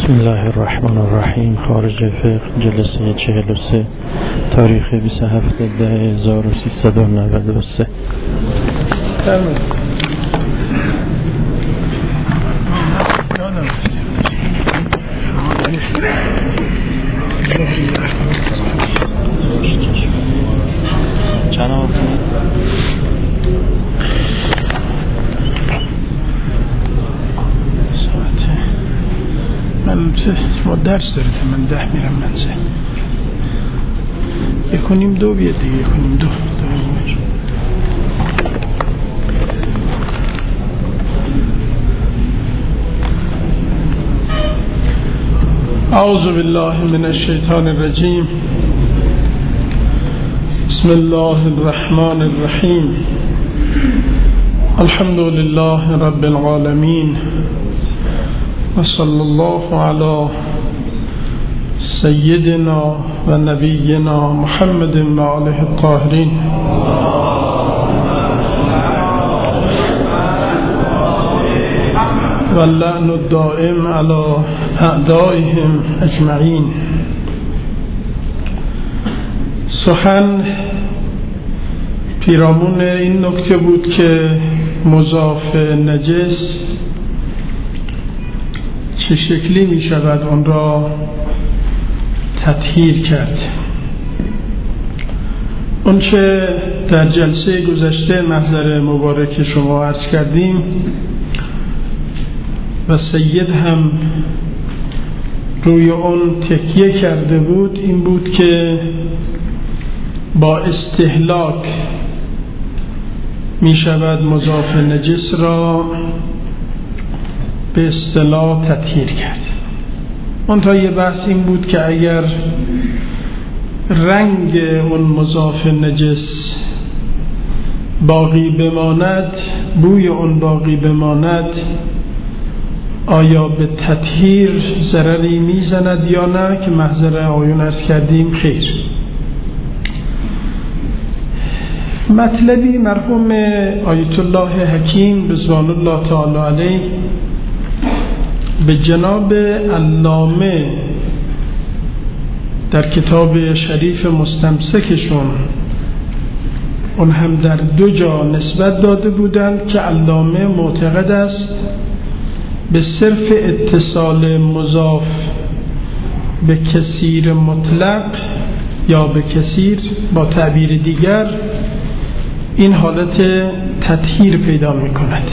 بسم الله الرحمن الرحیم. خارج فقه جلسه 43 تاریخ 27/10/1393. ما درس داره که من 10 میرم منزل. 1:02 بیاد دیگه. 1:02 اعوذ بالله من الشیطان الرجیم. بسم الله الرحمن الرحیم. الحمد لله رب العالمین و صلی الله علی سیدنا و نبینا محمد و آله الطاهرین. و اللعن الدائم علی اعدائهم اجمعین. سخن پیرامون این نکته بود که مضاف نجس چه شکلی می شود آن را تطهیر کرد. اون چه در جلسه گذشته محضر مبارک شما عرض کردیم و سید هم روی اون تکیه کرده بود این بود که با استهلاک می شود مضاف نجس را به اصطلاح تطهیر کرد. منتها یه بحث این بود که اگر رنگ اون مضاف نجس باقی بماند، بوی اون باقی بماند، آیا به تطهیر ضرری میزند یا نه، که محضر آیون عرض کردیم خیر. مطلبی مرحوم آیت الله حکیم رضوان الله تعالی علیه به جناب علامه در کتاب شریف مستمسکشون اون هم در 2 جا نسبت داده بودند که علامه معتقد است به صرف اتصال مضاف به کثیر مطلق یا به کثیر با تعبیر دیگر این حالت تطهیر پیدا می کند.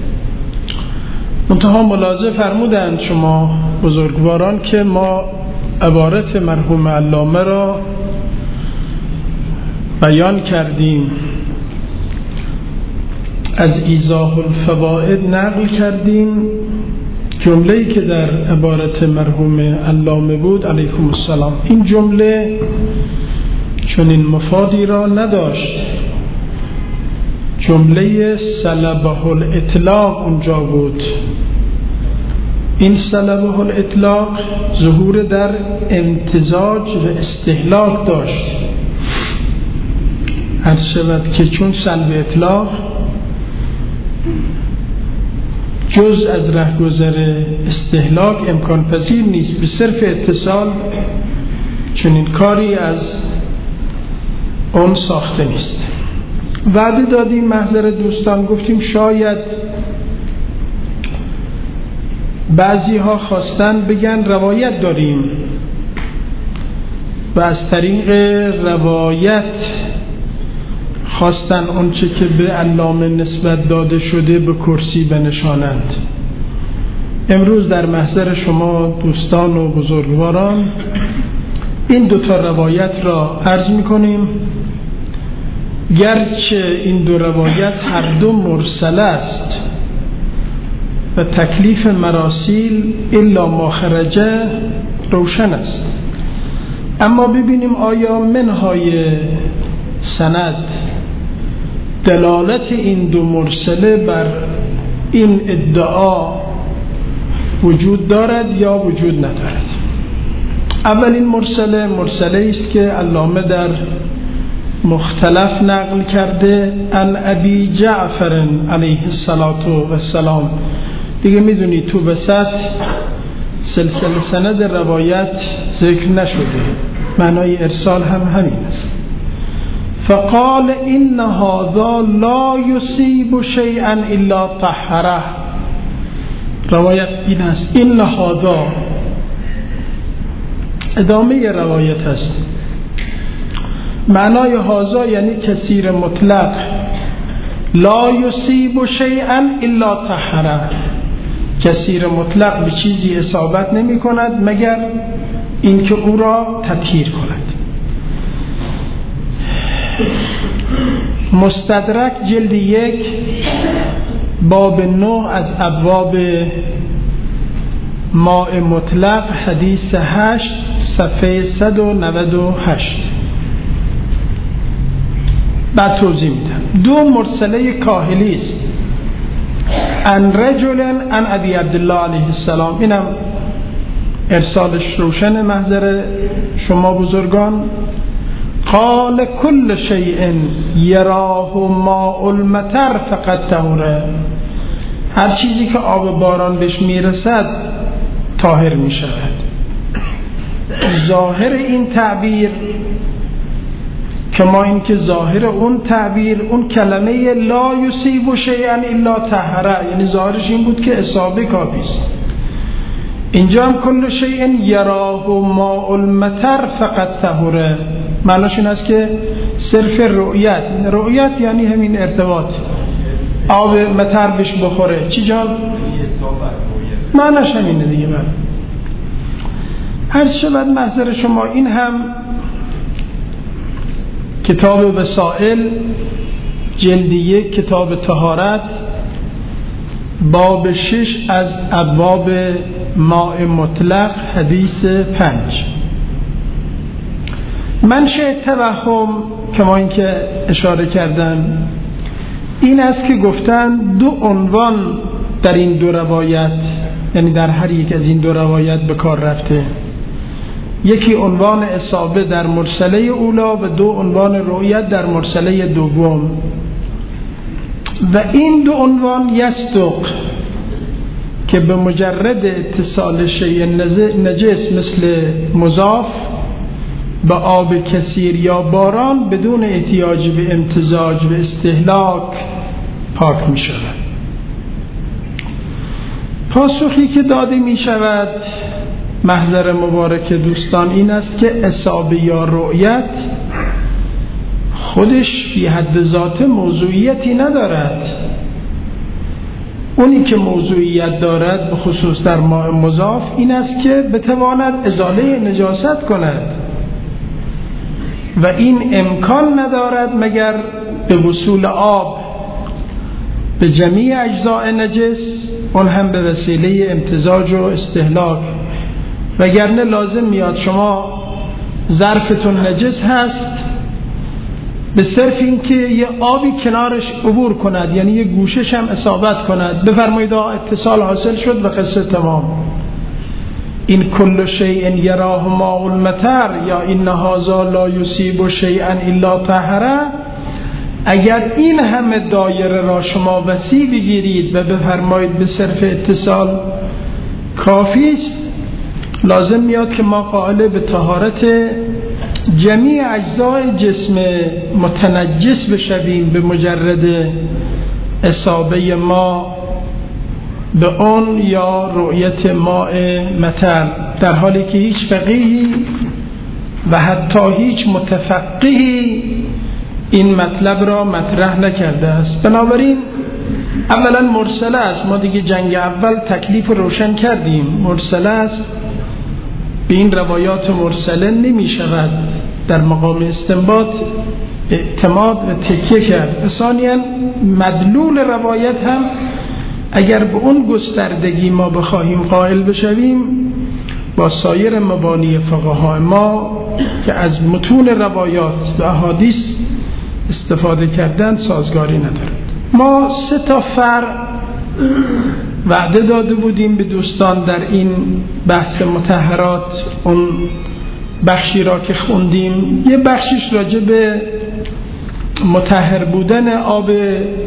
منتها ملاحظه فرمودند شما بزرگواران که ما عبارت مرحوم علامه را بیان کردیم، از ایضاح الفوائد نقل کردیم. جمله‌ای که در عبارت مرحوم علامه بود علیکم السلام، این جمله چنین مفادی را نداشت. جمله سلبه الاطلاق اونجا بود. این سلبه الاطلاق ظهور در امتزاج و استهلاک داشت. عرض شود که چون سلب اطلاق جز از رهگذر استهلاک امکان پذیر نیست، به صرف اتصال چنین کاری از اون ساخته نیست. وعده دادیم محضر دوستان، گفتیم شاید بعضی ها خواستن بگن روایت داریم و از طریق روایت خواستن اونچه که به علامه نسبت داده شده به کرسی بنشانند. امروز در محضر شما دوستان و بزرگواران این 2 روایت را عرض می‌کنیم، گرچه این 2 روایت هر 2 مرسل است و تکلیف مراسیل الا ما خرجه روشن است، اما ببینیم آیا منهای سند دلالت این 2 مرسله بر این ادعا وجود دارد یا وجود ندارد. اولین مرسله است که علامه در مختلف نقل کرده ان ابی جعفر علیه السلام. دیگه میدونی تو وسط سلسله سند روایت ذکر نشده. معنای ارسال هم همین است. فقال ان هذا لا يصيب شيئا الا طهره. روایت این است، این هذا ادامه روایت است. معنای هذا یعنی کثیر مطلق، لا يصيب شيئا الا طهره، کثیر مطلق به چیزی اصابت نمی کند مگر اینکه او را تطهیر کند. مستدرک جلد 1 باب 9 از ابواب ماء مطلق، حدیث 8 صفحه 198. بعد توضیح میدم. 2 مرسله کاهلی است. ان رجل ان ابی عبدالله علیه السلام، اینم ارسالش روشن محضر شما بزرگان. قال كل شيء يراه ماء المطر فقط طهوره. هر چیزی که آب باران بهش میرسد طاهر میشود. ظاهر این تعبیر، کما این که ظاهر اون تعبیر، اون کلمه لا یصیب شیئا الا طهره، یعنی ظاهرش این بود که اصابه کافی است. اینجا هم کل شیء یراه ماء المطر فقط طهوره، معناش این است که صرف رؤیت یعنی همین ارتباط، آب مطر بهش بخوره. چی جان؟ معناش همینه دیگه. من هر شود محضر شما، این هم کتاب وسائل جلد 1 کتاب طهارت باب 6 از ابواب ماء مطلق حدیث 5. منشأ توهم کما اینکه اشاره کردن این است که گفتن 2 عنوان در این 2 روایت، یعنی در هر یک از این 2 روایت به کار رفته. یکی عنوان اصابه در مرسله اولا و 2 عنوان رؤیت در مرسله دوم. و این 2 عنوان یصدق که به مجرد اتصال شیء نجس مثل مضاف به آب کثیر یا باران بدون احتیاج به امتزاج و استهلاک پاک می شود. پاسخی که داده می شود محضر مبارک دوستان این است که اصابه یا رؤیت خودش فی حد ذات موضوعیتی ندارد. اونی که موضوعیت دارد به خصوص در ماء مضاف این است که بتواند ازاله نجاست کند و این امکان ندارد مگر به وصول آب به جمیع اجزاء نجس، اون هم به وسیله امتزاج و استهلاک. وگرنه لازم میاد شما ظرفتون نجس هست، به صرف این که یه آبی کنارش عبور کند، یعنی یه گوشش هم اصابت کند، بفرمایید اتصال حاصل شد و قصه تمام. این کل شیء یراه ماء المطر یا این هذا لا یصیب شیئا الا طهره، اگر این همه دایره را شما وسیع بگیرید و بفرمایید به صرف اتصال کافی است، لازم میاد که ما قائل به طهارت جمیع اجزای جسم متنجس بشویم به مجرد اصابه ما به اون یا رؤیت ماء مطر، در حالی که هیچ فقیهی و حتی هیچ متفقهی این مطلب را مطرح نکرده است. بنابراین اولا مرسله است، ما دیگه جنگ اول تکلیف روشن کردیم، مرسله است، به این روایات مرسله نمی شود در مقام استنباط اعتماد و تکیه کرد. ثانیاً مدلول روایت هم اگر به اون گستردگی ما بخواهیم قائل بشویم با سایر مبانی فقهای ما که از متون روایات و احادیث استفاده کردن سازگاری ندارد. ما 3 فرع وعده داده بودیم به دوستان در این بحث مطهرات. اون بخشی را که خوندیم یه بخشیش راجع به مطهر بودن آب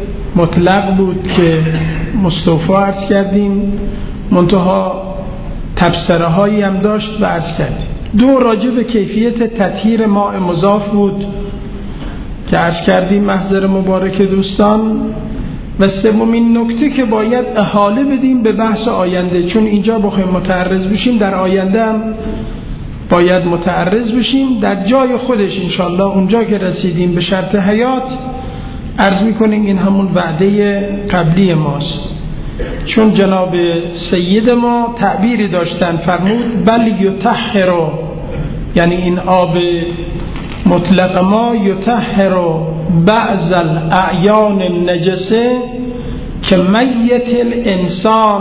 مطلق بود که مستوفا عرض کردیم، منتها تبصره هایی هم داشت و عرض کردیم. 2 راجع به کیفیت تطهیر ماء مضاف بود که عرض کردیم محضر مبارک دوستان. و 3مین نکته که باید احاله بدیم به بحث آینده، چون اینجا بخوایم متعرض بشیم در آینده هم باید متعرض بشیم در جای خودش انشالله. اونجا که رسیدیم به شرط حیات عرض میکنیم این همون وعده قبلی ماست، چون جناب سید ما تعبیری داشتن فرمود بل یطهر، یعنی این آب مطلق ما یطهر بعض الاعیان النجسه که میت الانسان.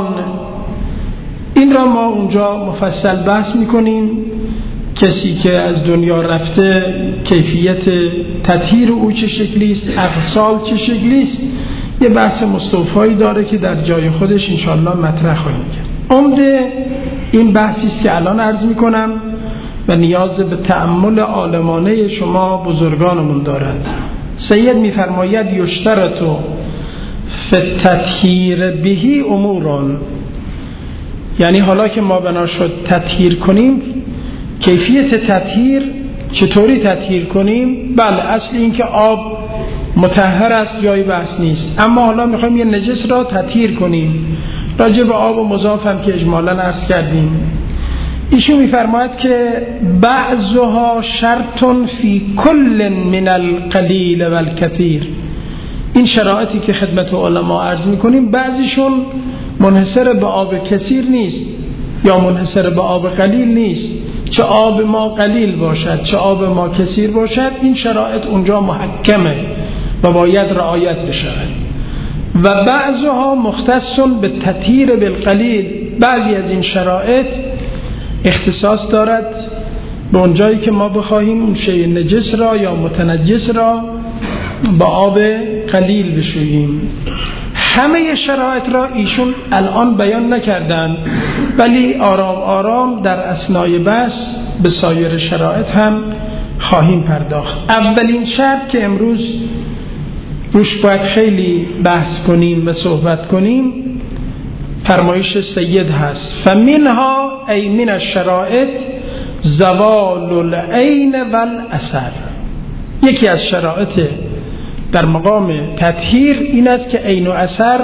این را ما اونجا مفصل بحث میکنیم. کسی که از دنیا رفته کیفیت تطهیر او چه شکلی است، اغسال چه شکلی است، یه بحث مستوفایی داره که در جای خودش انشاءالله مطرح خواهیم کرد. عمده این بحثی است که الان عرض میکنم و نیاز به تأمل عالمانه شما بزرگانمون دارد. سید میفرماید یشترط فی التطهیر بهی اموران، یعنی حالا که ما بنا شد تطهیر کنیم، کیفیت تطهیر چطوری تطهیر کنیم؟ بله، اصل این که آب مطهر است جای بحث نیست، اما حالا میخوایم یه نجس را تطهیر کنیم. راجع به آب و مضاف هم که اجمالاً عرض کردیم. ایشون میفرماید که بعضها شرط فی کل من القلیل و الکثیر. این شرایطی که خدمت علما عرض میکنیم بعضیشون منحصر به آب کثیر نیست یا منحصر به آب قلیل نیست، چه آب ما قلیل باشد چه آب ما کثیر باشد، این شرایط اونجا محکمه و باید رعایت بشود. و بعضها مختص به تطهیر بالقلیل، بعضی از این شرایط اختصاص دارد به اونجایی که ما بخواهیم اون شیء نجس را یا متنجس را با آب قلیل بشوییم. همه شرایط را ایشون الان بیان نکردن، ولی آرام آرام در اثنای بحث به سایر شرایط هم خواهیم پرداخت. اولین شرط که امروز روش باید خیلی بحث کنیم و صحبت کنیم فرمایش سید هست فمنها ای من الشرائط زوال العین والاثر. یکی از شرایط در مقام تطهیر این است که عین و اثر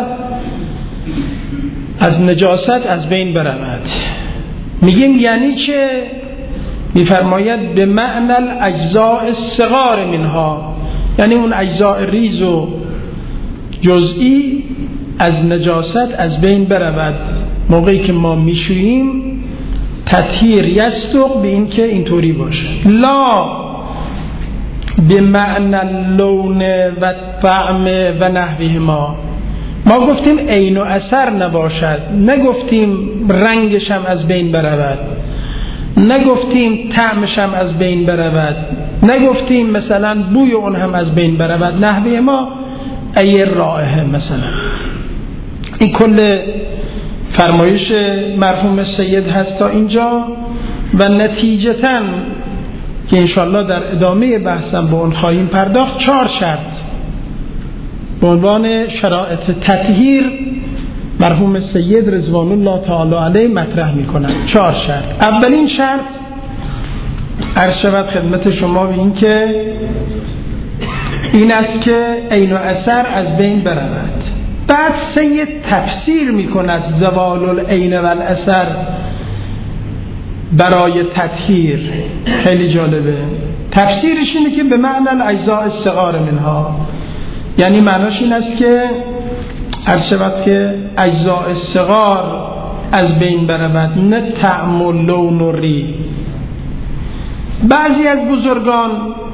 از نجاست از بین برود. میگیم یعنی چه؟ میفرماید به معنی الاجزاء الصغار منها، یعنی اون اجزاء ریز و جزئی از نجاست از بین برود. موقعی که ما میشوییم تطهیر یستق به این که اینطوری باشه، لا به معنی اللون و طعم و نحوهما. ما گفتیم عین و اثر نباشد، نگفتیم رنگش هم از بین برود، نگفتیم طعمش هم از بین برود، نگفتیم مثلا بوی اون هم از بین برود. نحوه ما ای رائحه مثلا. این کل فرمایش مرحوم سید هست تا اینجا و نتیجتاً که انشالله در ادامه بحثم به اون خواهیم پرداخت 4 شرط به عنوان شرایط تطهیر مرحوم سید رضوان الله تعالی علیه مطرح میکنند. 4 شرط. اولین شرط عرض شود خدمت شما به این که این است که عین و اثر از بین برود. بعد سید تفسیر میکند زوال العین و الاثر برای تطهیر. خیلی جالبه. تفسیرش اینه که به معنی الاجزاء الصغار منها، یعنی معناش این است که عرض شود که اجزاء الصغار از بین برود، نه طعم و لون و ری. بعضی از بزرگان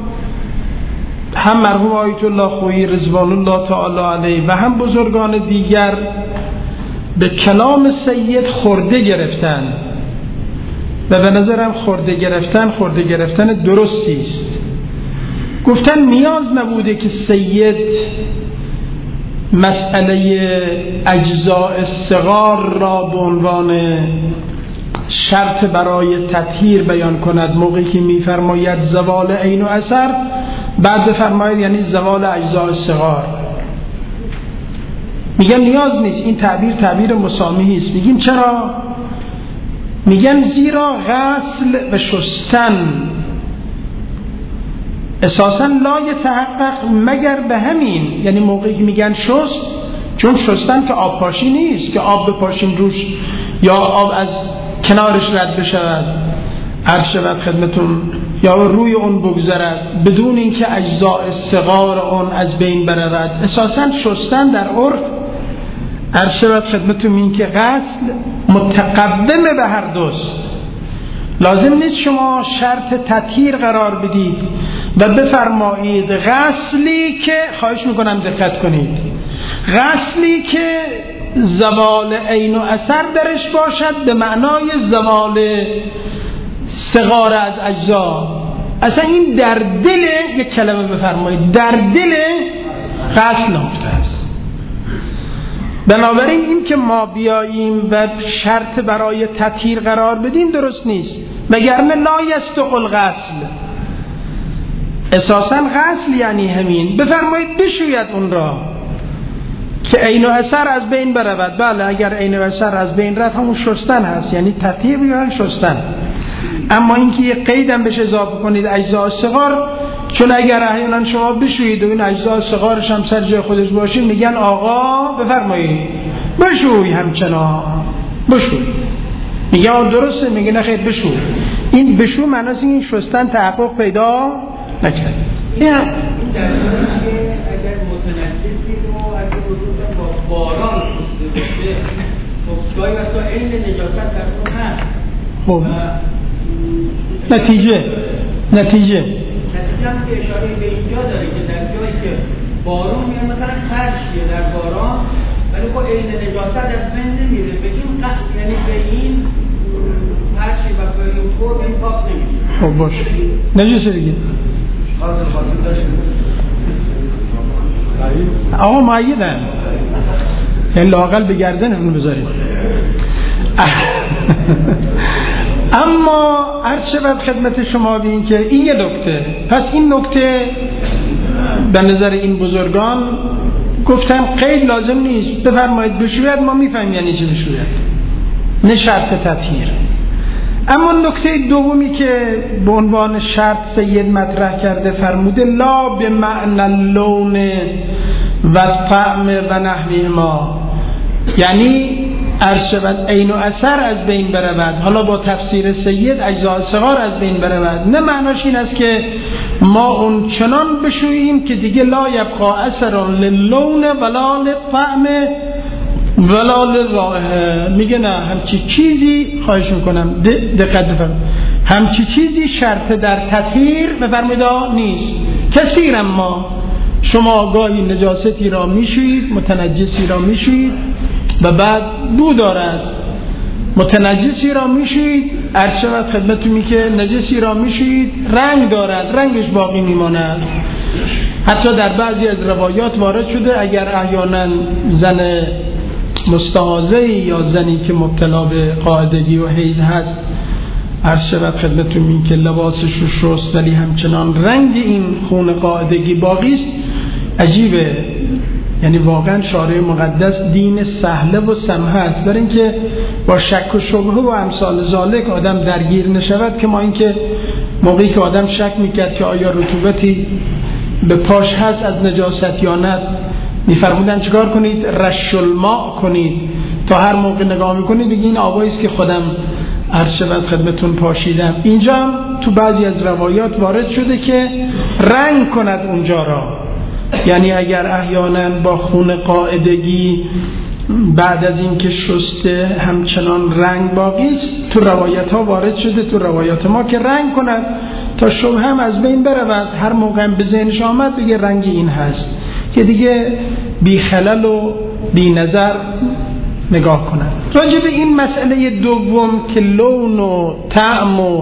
هم مرحوم آیت الله خویی رضوان الله تعالی علیه و هم بزرگان دیگر به کلام سید خورده گرفتند و به نظرم خورده گرفتن درستی است. گفتن نیاز نبوده که سید مسئله اجزاء الصغار را به عنوان شرط برای تطهیر بیان کند. موقعی که میفرماید زوال عین و اثر بعد بفرماید یعنی زوال اجزاء الصغار. میگم نیاز نیست، این تعبیر مسامحی است. میگیم چرا؟ میگن زیرا غسل و شستن اساساً لا یتحقق مگر به همین، یعنی موقعی که میگن شست، چون شستن که آب پاشی نیست که آب بپاشیم روش یا آب از کنارش رد بشود عرض شود خدمتون یا روی اون بگذرد بدون اینکه اجزاء صغار اون از بین برود. اساساً شستن در عرف عرض شود خدمتون این که غسل متقدمه به هر دوست. لازم نیست شما شرط تطهیر قرار بدید و بفرمایید غسلی که، خواهش میکنم دقت کنید، غسلی که زوال عین و اثر درش باشد به معنای زوال صغار از اجزا. اصلا این در دل، یک کلمه بفرمایید، در دل غسل نهفته است. بنابراین این که ما بیاییم و شرط برای تطهیر قرار بدیم درست نیست، وگرنه لا یستق الغسل. اساساً غسل یعنی همین، بفرمایید بشوید اون را که عین و اثر از بین برود. بله اگر عین و اثر از بین رفت همون شستن هست، یعنی تطهیر یا شستن. اما اینکه یک قیدم بشه اضافه کنید اجزاء صغار، چون اگر احیانا شما بشویید و این اجزاء صغارش هم سر جای خودش باشه میگن آقا بفرمایید بشوی همچنان بشوی، میگن درسته، میگه نه خیر بشو. این بشو معناست این شستن تحقق پیدا نکرد. این در اگر متنجسی و اگر وجود با باران شسته باشه خب گاهی وقتا عین نجاست در اون هست. خب نتیجه هم که اشاره به اینجا داره که در جایی که بارون میاد مثلا خرشیه در باران ولی خب عین نجاست از بین نمیره، به این یعنی به این خرشی و به این طور این پاک نمیشه. خب باشه نجاسه دیگه خاصل داشته آقا معیدن یعنی لااقل به گردن اونو بذاریم. اما عرض شود خدمت شما بین که این یه نکته. پس این نکته به نظر این بزرگان گفتن قید لازم نیست، بفرمایید بشوید، ما میفهمیم یعنی چی بشوید، نه شرط تطهیر. اما نکته دومی که به عنوان شرط سید مطرح کرده فرموده لا به معنی اللون و طعم و نحوی ما، یعنی عرض شود عین و اثر از بین برود، حالا با تفسیر سید اجزاء صغار از بین برود. نه معناش این است که ما اون چنان بشوییم که دیگه لا یبقا اثر للون ولا للطعم ولا للرائحه. میگه نه همچی چیزی، خواهش میکنم دقت بفرمایید، همچی چیزی شرط در تطهیر بفرمایید نیست. کثیر اما شما گاهی نجاستی را میشویید، متنجسی را میشویید و بعد بو دارد، متنجسی را میشویید عرض شود خدمتتون که نجسی را میشویید رنگ دارد، رنگش باقی میماند. حتی در بعضی از روایات وارد شده اگر احیانا زن مستحاضه‌ای یا زنی که مبتلا به قاعدگی و حیض هست عرض شود خدمتتون که لباسش رو شست ولی همچنان رنگ این خون قاعدگی باقی است، عجیبه. یعنی واقعا شارع مقدس دین سهله و سمحه است، برای اینکه با شک و شبهه و امثال ذالک آدم درگیر نشود. که ما اینکه موقعی که آدم شک میکرد که آیا رطوبتی به پاش هست از نجاست یا نه، میفرمودن چیکار کنید؟ رش الماء کنید. تا هر موقع نگاه میکنید بگید این آبایی است که خودم عرض شود خدمتتون پاشیدم. اینجا هم تو بعضی از روایات وارد شده که رنگ کند اونجا را، یعنی اگر احیانا با خون قاعدگی بعد از این که شسته همچنان رنگ باقی است، تو روایت ها وارد شده، تو روایات ما که رنگ کند تا شبه هم از بین برود، هر موقع به ذهنش آمد بگه رنگ این هست، که دیگه بی خلل و بی نظر نگاه کند. راجع به این مسئله دوم که لون و طعم و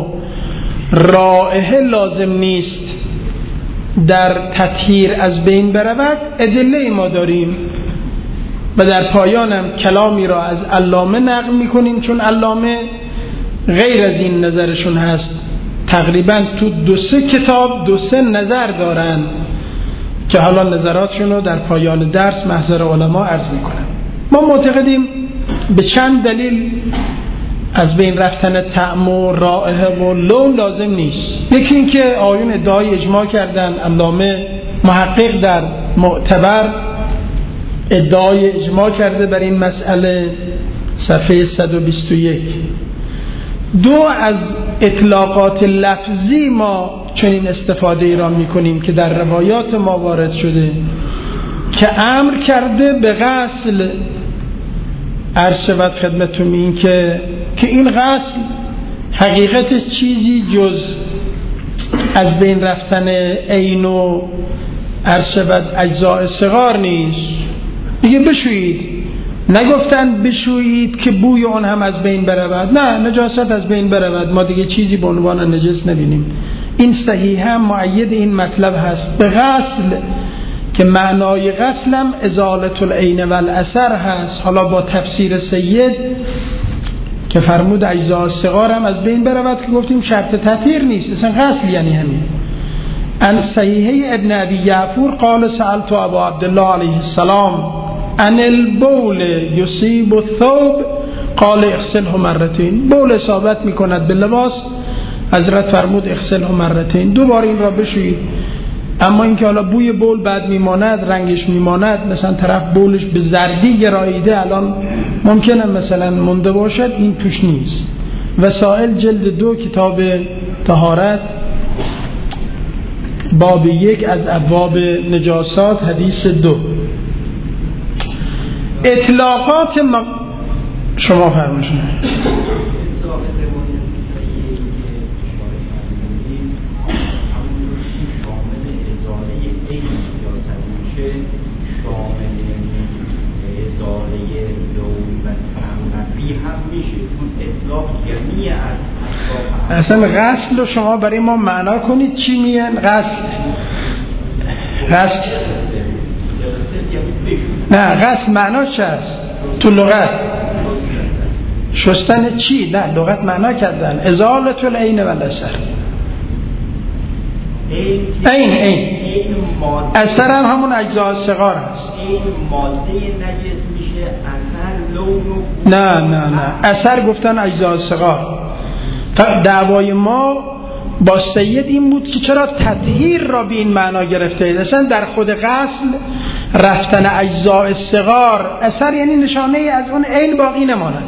رائحه لازم نیست در تطهیر از بین برود ادله ما داریم و در پایانم کلامی را از علامه نقل میکنیم، چون علامه غیر از این نظرشون هست. تقریبا تو 2-3 کتاب 2-3 نظر دارن که حالا نظراتشون رو در پایان درس محضر علما عرض میکنم. ما معتقدیم به چند دلیل از بین رفتن طعم و رائحه و لون لازم نیست. یکی این که آیون ادعای اجماع کردن، علامه محقق در معتبر ادعای اجماع کرده بر این مسئله، صفحه 121. دو، از اطلاقات لفظی ما چنین استفاده ای را میکنیم که در روایات ما وارد شده که امر کرده به غسل. عرض شود خدمتتون این که این غسل حقیقتش چیزی جز از بین رفتن عین و عرض شود اجزاء صغار نیست. دیگه بشویید، نگفتن بشویید که بوی اون هم از بین برود، نه، نجاست از بین برود، ما دیگه چیزی به عنوان نجس نبینیم. این صحیحا مؤید این مطلب هست. به غسل که معنای غسلم ازالت العین و الاثر هست، حالا با تفسیر سید که فرمود اجزاء صغار هم از بین برود که گفتیم شرط تطهیر نیست، اصلا غسل یعنی همین. ان صحیحه ابن ابی یعفور قال سألت ابا عبدالله علیه السلام ان البول یصیب الثوب قال اغسله مرتين. بول اصابت میکند به لباس، حضرت فرمود اغسله مرتين، 2 بار این را بشویید. اما اینکه حالا بوی بول بعد میماند، رنگش میماند، مثلا طرف بولش به زردی گراییده الان ممکنه مثلا مونده باشد، این توش نیست. وسائل جلد 2 کتاب طهارت باب 1 از ابواب نجاسات حدیث 2. اطلاقات شما فرمایید. اصلا غسل رو شما برای ما معنا کنید چی میگن غسل؟ غسل نه، غسل معناش چه است تو لغت؟ شستن چی؟ نه، لغت معنا کردن ازالت العین و الاثر. عین اثر هم همون اجزاء صغار هست. این ماده نجس میشه، اثر لون نه اثر گفتن اجزاء صغار. دعوای ما با سید این بود که چرا تطهیر را به این معنا گرفته اید. اصلا در خود غسل رفتن اجزاء صغار اثر یعنی نشانه از اون عین باقی نماند.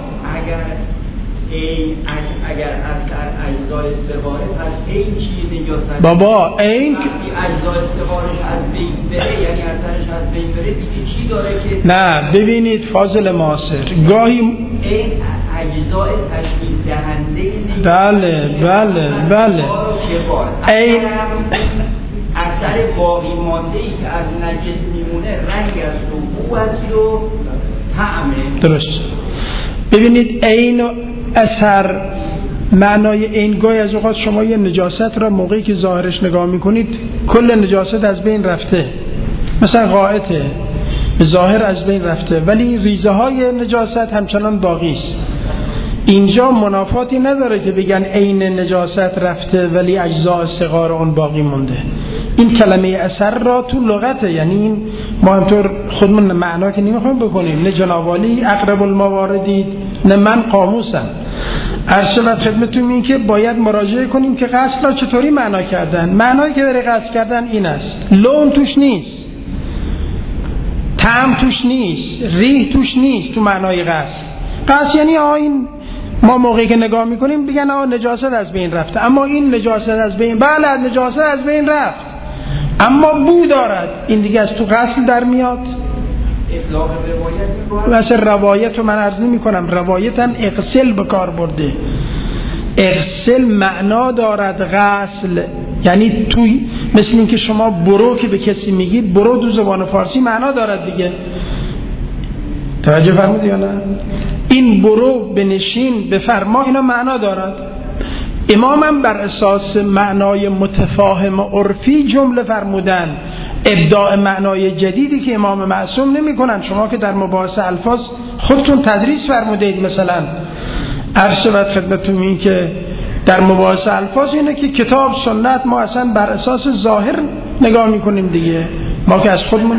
اگر اثر اجزاء صغاره پس عین چی نجاست؟ بابا عین اجزاء صغارش از بین بره، یعنی اثرش از بین بره، دیگه چی داره که؟ نه ببینید فاضل معاصر، گاهی این اجزاء تشکیل دهنده بله این اثر باقی مانده ای که از نجس میمونه رنگ است و بو است و طعمه. درست. ببینید عین و اثر معنای عین، گاهی از اوقات شما یه نجاست را موقعی که ظاهرش نگاه میکنید کل نجاست از بین رفته، مثلا غائطه به ظاهر از بین رفته ولی ریزه های نجاست همچنان باقی است. اینجا منافاتی نداره که بگن عین نجاست رفته ولی اجزاء صغار اون باقی مونده. این کلمه اثر را تو لغته، یعنی این ما همطور خودمون معنا که نمیخوایم بکنیم، نه جنابالی اقرب المواردی نه من قاموسم. ارشد خدمتتون این که باید مراجعه کنیم که غسل را چطوری معنا کردن. معنایی که برای غسل کردن این است: لون توش نیست، طعم توش نیست، ریح توش نیست. تو معنای غسل یعنی این ما موقعی که نگاه میکنیم بگن نجاست از بین رفته، اما این نجاست از بین، بله نجاست از بین رفت اما بو دارد، این دیگه از تو غسل در میاد. اطلاق روایت مثل روایت رو من عرض نمی کنم، روایت هم اغسل به کار برده. اغسل معنا دارد غسل، یعنی توی مثل این که شما برو که به کسی میگید برو، دو زبان فارسی معنا دارد دیگه. توجه فرمودی یا نه؟ این برو، بنشین، بفرما، اینا معنا دارد. امامم بر اساس معنای متفاهم عرفی جمله فرمودن، ابداع معنای جدیدی که امام معصوم نمی کنن. شما که در مباحث الفاظ خودتون تدریس فرمودید، مثلا ارشد خدمتتون این که در مباحث الفاظ اینه که کتاب سنت ما اصلا بر اساس ظاهر نگاه میکنیم دیگه، ما که از خودمون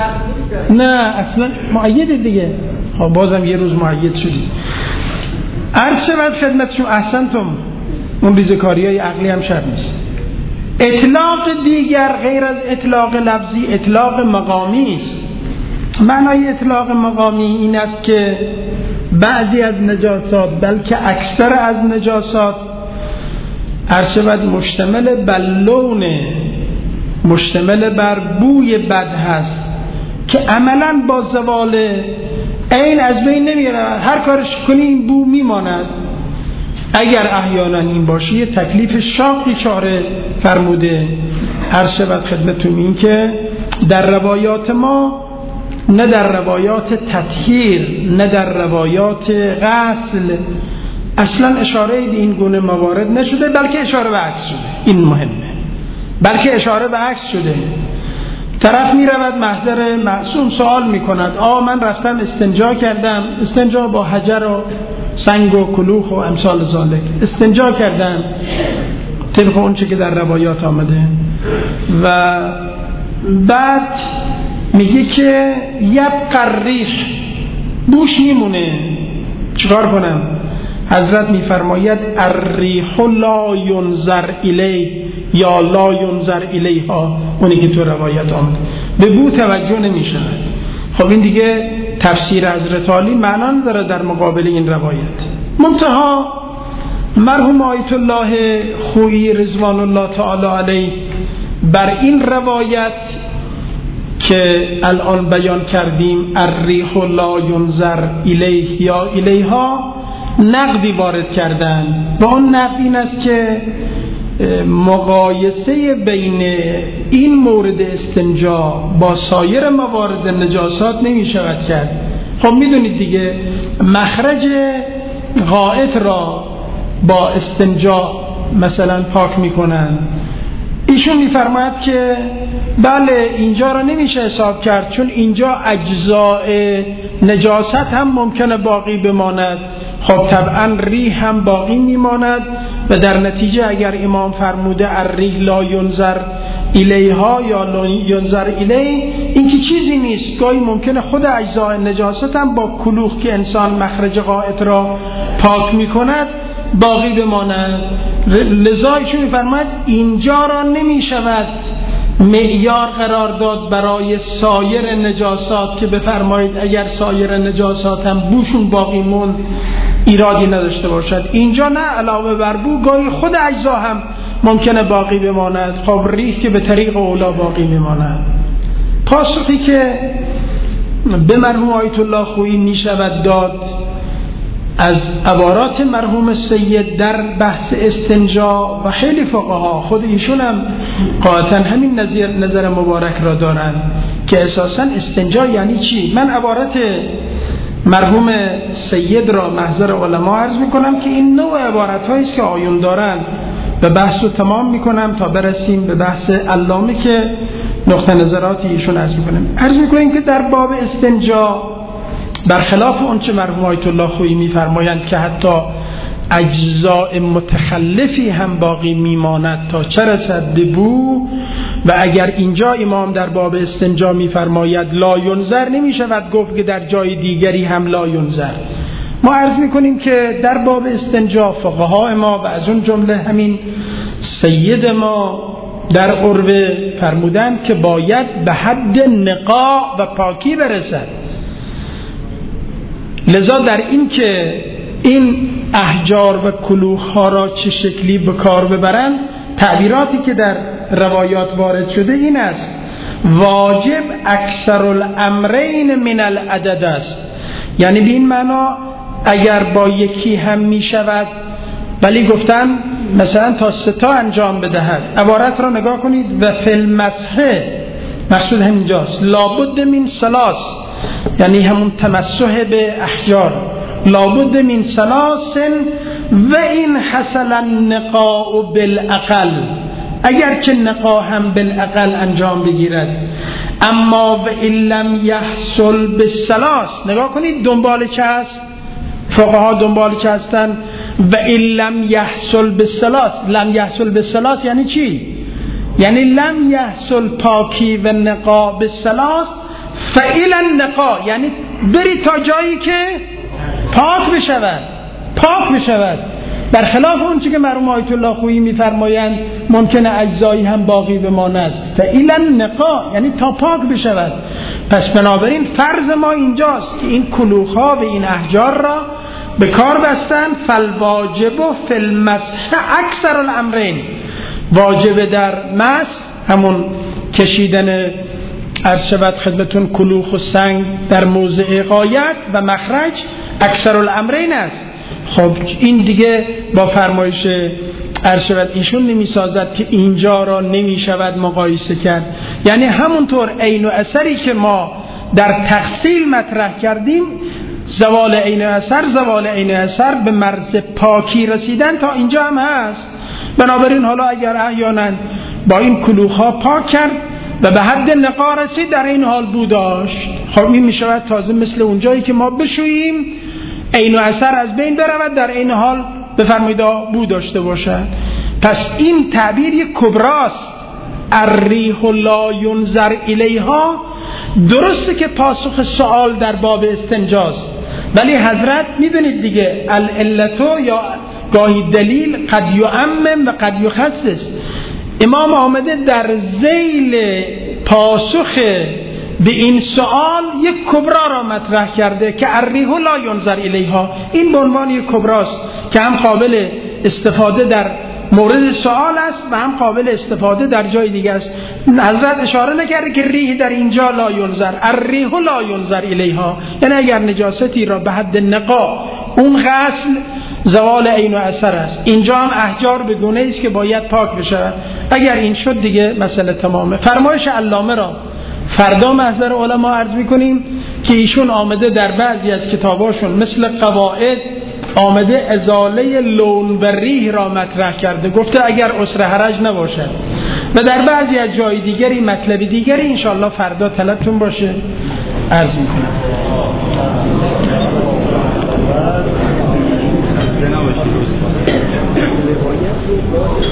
نه اصلا مؤید دیگه. بازم یه روز مؤید شدی. عرض شود خدمتشون احسنتم، اون ریزکاری‌های عقلی هم شرط نیست. اطلاق دیگر غیر از اطلاق لفظی اطلاق مقامی است. معنای اطلاق مقامی این است که بعضی از نجاسات بلکه اکثر از نجاسات عرض شود مشتمل بر لون، مشتمل بر بوی بد هست که عملاً با زوال عین از بین نمیره، هر کارش کنی این بو میماند. اگر احیانا این باشه یه تکلیف شاقی چاره فرموده. عرض شود خدمتتون این که در روایات ما، نه در روایات تطهیر نه در روایات غسل، اصلا اشاره به این گونه موارد نشده، بلکه اشاره به عکس شده. این مهمه، بلکه اشاره به عکس شده. طرف می رود محضر معصوم سوال می کند من رفتم استنجا کردم، استنجا با حجر و سنگ و کلوخ و امثال ذالک استنجا کردم طبق اون چه که در روایات آمده، و بعد میگه که یبقى الریح، بوش میمونه، چیکار کنم؟ حضرت میفرماید الریح لا ینظر الیه یا لا ینظر الیها، اونی که تو روایت آمده، به بو توجه نمیشه. خب این دیگه تفسیر حضرت علی معنا نداره در مقابل این روایت. منتها مرحوم آیت الله خویی رضوان الله تعالی علیه بر این روایت که الان بیان کردیم الریح لا ینظر الیه یا الیها نقدی وارد کردن. با اون نقد این است که مقایسه بین این مورد استنجا با سایر موارد نجاسات نمی شود کرد. خب میدونید دیگه مخرج غائط را با استنجا مثلا پاک میکنن. ایشون میفرماید که بله اینجا را نمیشه حساب کرد، چون اینجا اجزاء نجاست هم ممکنه باقی بماند. خب طبعا ریح هم باقی میماند و در نتیجه اگر امام فرموده الریح لا ینظر الیها یا لا ینظر الی، این که چیزی نیست، گاهی ممکنه خود اجزاء نجاست هم با کلوخ که انسان مخرج غائط را پاک میکند باقی بماند. لذا ایشون میفرماید اینجا را نمیشود معیار قرار داد برای سایر نجاسات که بفرمایید اگر سایر نجاسات هم بوشون باقی مون ایرادی نداشته باشد. اینجا نه، علاوه بر بو گاهی خود اجزا هم ممکنه باقی بماند. خب ریح که به طریق اولا باقی میماند. پاسخی که به مرحوم آیت الله خویی میشود داد از عبارات مرحوم سید در بحث استنجا و خیلی فقها خود ایشون هم قاطعا همین نظر مبارک را دارن که اساساً استنجا یعنی چی. من عبارات مرحوم سید را محضر علما عرض میکنم که این نوع عبارت هایی است که آیون دارن و بحث رو تمام میکنم تا برسیم به بحث علامه که نقطه نظراتی ایشون عرض میکنیم که در باب استنجا برخلاف اون چه مرحوم آیت الله خویی میفرمایند که حتی اجزاء متخلفی هم باقی میماند تا چه رسد به بو، و اگر اینجا امام در باب استنجا میفرماید لا ینظر، نمیشود گفت که در جای دیگری هم لا ینظر. ما عرض میکنیم که در باب استنجا فقها ما و از اون جمله همین سید ما در عروه فرمودند که باید به حد نقا و پاکی برسد. لذا در این که این احجار و کلوخ ها را چه شکلی به کار ببرند، تعبیراتی که در روایات وارد شده این است: واجب اکثر الامرین من العدد است، یعنی به این معنا اگر با یکی هم می شود، ولی گفتن مثلا تا 3 انجام بدهد. عبارت را نگاه کنید: و فی المسح، مقصود همینجاست لابد من ثلاث، یعنی همون تمسح به احجار، لابد من ثلاث و این حصل النقاء بالاقل، اگر که نقا هم بالاقل انجام بگیرد. اما و ان لم یحصل بالثلاث، نگاه کنید دنبال چه هست، فقها دنبال چه هستن؟ و ان لم یحصل بالثلاث. لم یحصل بالثلاث یعنی چی؟ یعنی لم یحصل پاکی و نقا بالثلاث فعلا نقا، یعنی بری تا جایی که پاک بشود. پاک بشود. برخلاف اون چی که مرحوم آیت الله خویی میفرمایند ممکنه اجزایی هم باقی بماند، فعلا نقا یعنی تا پاک بشود. پس بنابراین فرض ما اینجاست که این کلوخ‌ها و این احجار را به کار بستن. فالواجب فی المسح اکثر الامرین، واجب در مسح همون کشیدن عرض شود خدمتون کلوخ و سنگ در موضع غایت و مخرج اکثر الامرین است. خب این دیگه با فرمایش عرض شود ایشون نمیسازد که اینجا را نمیشود مقایسه کرد. یعنی همونطور عین و اثری که ما در تفصیل مطرح کردیم، زوال عین و اثر به مرز پاکی رسیدن تا اینجا هم هست. بنابراین حالا اگر احیانا با این کلوخ‌ها پاک کرد و به حد نقا رسید، در این حال بو داشت، خب این میشود تازه مثل اونجایی که ما بشوییم عین و اثر از بین برود، در این حال بفرمایید بو داشته باشد. پس این تعبیر یک کبراست. الریح لا ینظر الیها، درسته که پاسخ سوال در باب استنجاست، ولی حضرت میدونید دیگه العلتو یا گاهی دلیل قد یعمم و قد یخصص. امام آمده در ذیل پاسخ به این سوال یک کبرا را مطرح کرده که الریح لا ینظر الیها. این به عنوان یک کبراست که هم قابل استفاده در مورد سوال است و هم قابل استفاده در جای دیگه است. حضرت اشاره نکرده که ریح در اینجا لا ینظر، الریح لا ینظر الیها، یعنی اگر نجاستی را به حد نقا اون غسل زوال عین و اثر است. اینجا هم احجار به گونه است که باید پاک بشه. اگر این شد دیگه مسئله تمامه. فرمایش علامه را فردا محضر علما عرض میکنیم که ایشون آمده در بعضی از کتاباشون مثل قواعد آمده ازاله لون و ریح را مطرح کرده، گفته اگر عسر حرج نباشد، و در بعضی از جای دیگری مطلب دیگری انشاءالله فردا طلبتون باشه عرض میکنم.